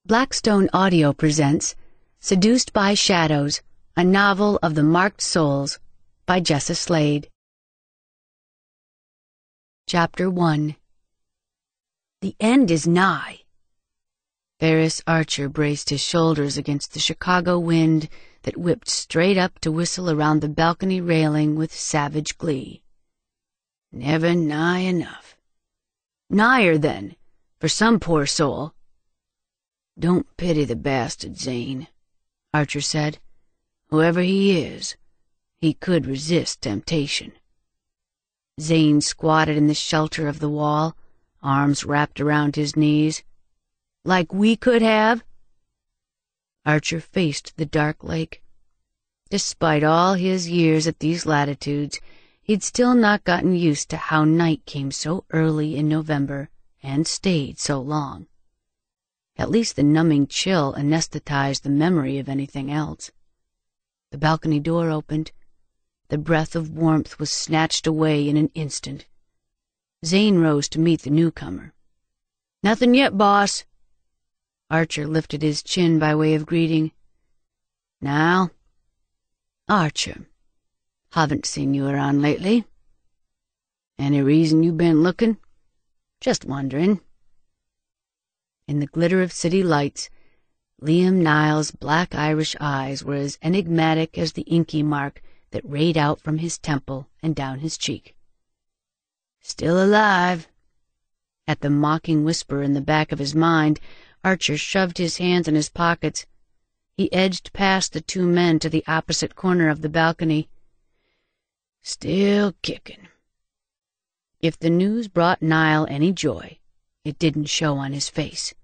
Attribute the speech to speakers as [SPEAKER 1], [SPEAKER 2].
[SPEAKER 1] Blackstone Audio presents Seduced by Shadows, a novel of the Marked Souls by Jessa Slade. Chapter 1. The end is nigh. Ferris Archer braced his shoulders against the Chicago wind that whipped straight up to whistle around the balcony railing with savage glee. Never nigh enough. Nigher, then, for some poor soul. Don't pity the bastard, Zane, Archer said. Whoever he is, he could resist temptation. Zane squatted in the shelter of the wall, arms wrapped around his knees. Like we could have? Archer faced the dark lake. Despite all his years at these latitudes, he'd still not gotten used to how night came so early in November and stayed so long. At least the numbing chill anesthetized the memory of anything else. The balcony door opened. The breath of warmth was snatched away in an instant. Zane rose to meet the newcomer. "Nothing yet, boss." Archer lifted his chin by way of greeting. "Now, Archer, haven't seen you around lately. Any reason you been looking? Just wondering." In the glitter of city lights, Liam Niles' black Irish eyes were as enigmatic as the inky mark that rayed out from his temple and down his cheek. "Still alive." At the mocking whisper in the back of his mind, Archer shoved his hands in his pockets. He edged past the two men to the opposite corner of the balcony. "Still kicking." If the news brought Nile any joy, it didn't show on his face.